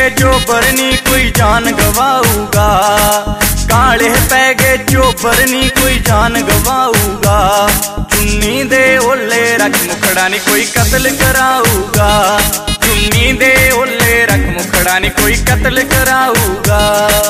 गए चोबर नी कोई जान गवाऊगा, काले पै गए चोबर नी कोई जान गवाऊगा। चुन्नी दे ओले रख मुखड़ा नी कोई कत्ल कराऊगा, चुन्नी दे ओले रख मुखड़ा नी कोई कत्ल कराऊगा।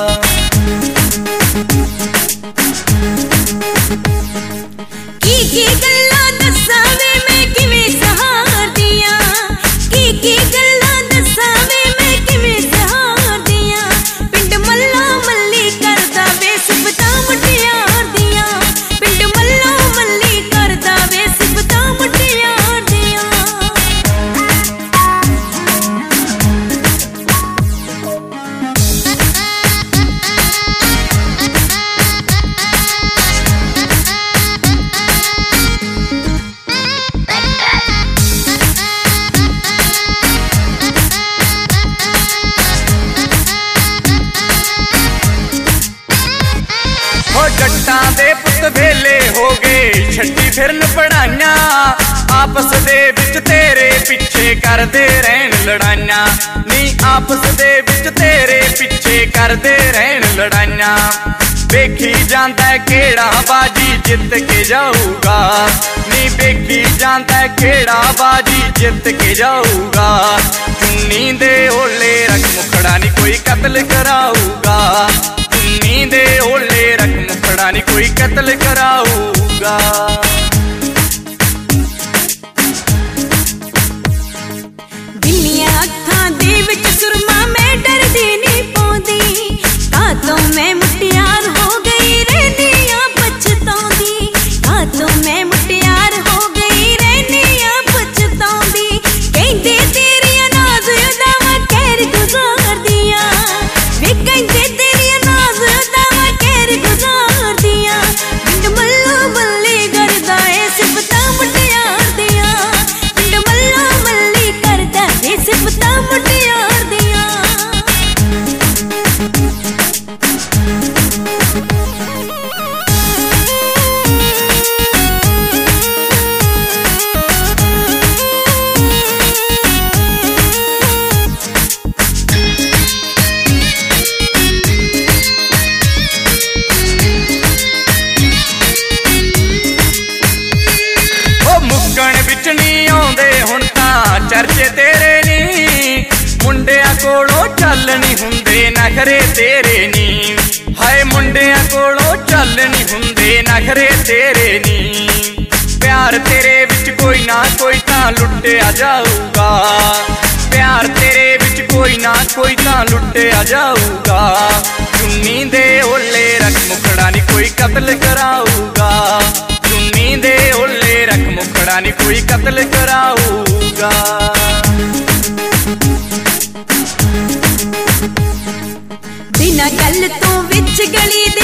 की गल्ला दस्सां वे मैं किवें सहार दियां, की गल्ला दस्सां वे मैं किवें सहार दियां। पिंड मल्लो मल्ली करदा वे सिफतां मुटियार दियां, पिंड मल्लो मल्ली करदा वे सिफतां मुटियार दियां। जट्टां दे पुत वेले हो गए छड्डी फिरन पढ़ाइयां, आपस दे विच तेरे पिछे करदे रहन लड़ाइयां नी, आपस दे विच तेरे पिछे करदे रहन लड़ाइयां। वेखी जांदा केड़ा बाजी जित के जाऊगा नी, वेखी जांदा केड़ा बाजी जित के जाऊगा। चुन्नी दे ओले रख मुखड़ा नी कोई कत्ल कराऊगा, चुन्नी दे ओले रख मुखड़ा नी कोई कत्ल कराऊगा। बिल्लियां अखां दे विच सुरमा मैं डरदी नहीं पौंदी, कातों मैं मुटियार हो गई रहनियां पछताउंदी, कातों मैं मुटियार हो गई रहनियां पछताउंदी। कहंदे तेरियां नाज़ उदावा कहर गुजार दियां, वे कहंदे तेरियां नाज़ उदावा कहर गुजार दियां। पिंड मल्लो मल्ली करदा ए सिफतां मुटियार दियां, पिंड मल्लो मल्ली करदा ए सिफतां मुटियार दियां। चर्चे तेरे नी मुंडिया कोलों चल नी हुंदे नखरे तेरे नी, हाय मुंडिया कोलों चल नी हुंदे नखरे तेरे नी। प्यार तेरे विच कोई ना कोई तां लुट्टिया जाऊगा, प्यार तेरे विच कोई ना कोई तां लुट्टिया जाऊगा। चुन्नी दे ओले रख मुखड़ा नी कोई कत्ल कराऊगा, चुन्नी दे ओले रख मुखड़ा नी कोई कत्ल कराऊगा। बिना गल तो विच गली